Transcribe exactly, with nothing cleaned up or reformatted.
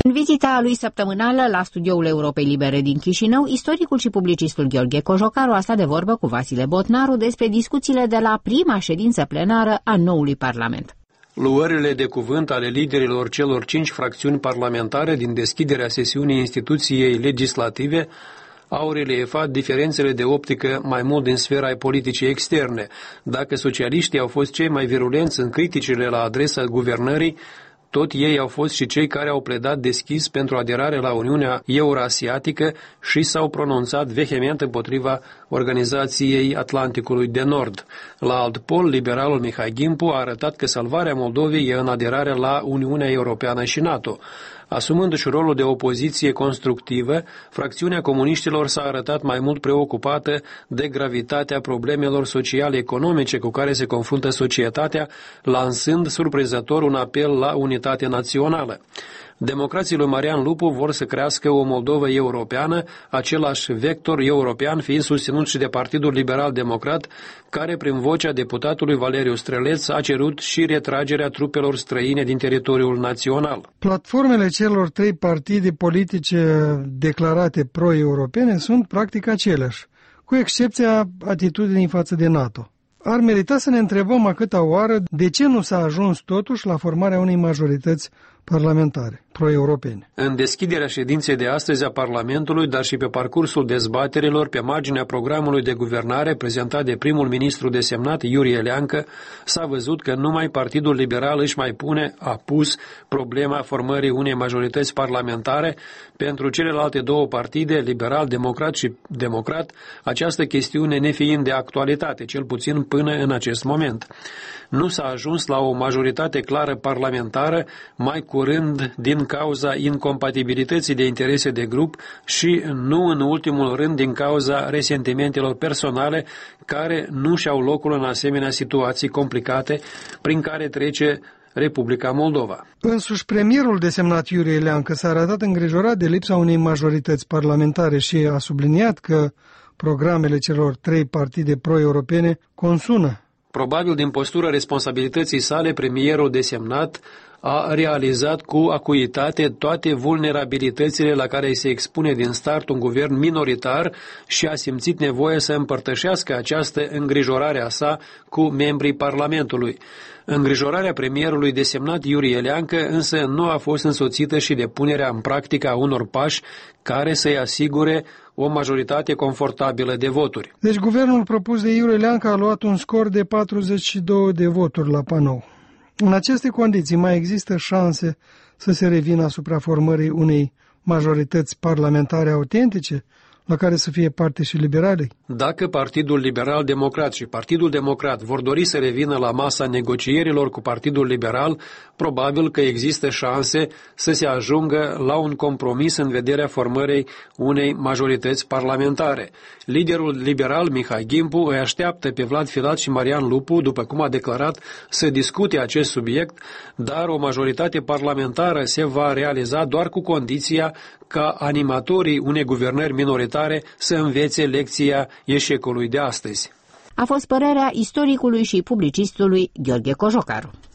În vizita lui săptămânală la studioul Europei Libere din Chișinău, istoricul și publicistul Gheorghe Cojocaru a stat de vorbă cu Vasile Botnaru despre discuțiile de la prima ședință plenară a noului Parlament. Luările de cuvânt ale liderilor celor cinci fracțiuni parlamentare din deschiderea sesiunii instituției legislative au reliefat diferențele de optică mai mult din sfera politicii externe. Dacă socialiștii au fost cei mai virulenți în criticile la adresa guvernării, tot ei au fost și cei care au pledat deschis pentru aderare la Uniunea Eurasiatică și s-au pronunțat vehement împotriva Organizației Atlanticului de Nord. La alt pol, liberalul Mihai Gimpu a arătat că salvarea Moldovei e în aderare la Uniunea Europeană și NATO. Asumându-și rolul de opoziție constructivă, fracțiunea comuniștilor s-a arătat mai mult preocupată de gravitatea problemelor sociale-economice cu care se confruntă societatea, lansând surprinzător un apel la unitate națională. Democrații lui Marian Lupu vor să crească o Moldovă europeană, același vector european fiind susținut și de Partidul Liberal Democrat, care prin vocea deputatului Valeriu Streleț a cerut și retragerea trupelor străine din teritoriul național. Platformele celor trei partide politice declarate pro-europene sunt practic aceleași, cu excepția atitudinii față de NATO. Ar merita să ne întrebăm a câta oară de ce nu s-a ajuns totuși la formarea unei majorități parlamentare pro-europene. În deschiderea ședinței de astăzi a Parlamentului, dar și pe parcursul dezbaterilor pe marginea programului de guvernare prezentat de primul ministru desemnat Iurie Leancă, s-a văzut că numai Partidul Liberal își mai pune, a pus, problema formării unei majorități parlamentare. Pentru celelalte două partide, Liberal, Democrat și Democrat, această chestiune nefiind de actualitate, cel puțin până în acest moment. Nu s-a ajuns la o majoritate clară parlamentară, mai curând din cauza incompatibilității de interese de grup și, nu în ultimul rând, din cauza resentimentelor personale care nu și-au locul în asemenea situații complicate prin care trece Republica Moldova. Însuși premierul desemnat Iurie Leancă s-a arătat îngrijorat de lipsa unei majorități parlamentare și a subliniat că programele celor trei partide pro-europene consună. Probabil din postura responsabilității sale, premierul desemnat a realizat cu acuitate toate vulnerabilitățile la care se expune din start un guvern minoritar și a simțit nevoie să împărtășească această îngrijorare a sa cu membrii Parlamentului. Îngrijorarea premierului desemnat Iurie Leancă însă nu a fost însoțită și de punerea în practică a unor pași care să-i asigure o majoritate confortabilă de voturi. Deci guvernul propus de Iurie Leancă a luat un scor de patruzeci și două de voturi la panou. În aceste condiții mai există șanse să se revină asupra formării unei majorități parlamentare autentice, la care să fie parte și liberalii? Dacă Partidul Liberal Democrat și Partidul Democrat vor dori să revină la masa negocierilor cu Partidul Liberal, probabil că există șanse să se ajungă la un compromis în vederea formării unei majorități parlamentare. Liderul liberal Mihai Gimpu îi așteaptă pe Vlad Filat și Marian Lupu, după cum a declarat, să discute acest subiect, dar o majoritate parlamentară se va realiza doar cu condiția ca animatorii unei guvernări minoritare să învețe lecția eșecului de astăzi. A fost părerea istoricului și publicistului Gheorghe Cojocaru.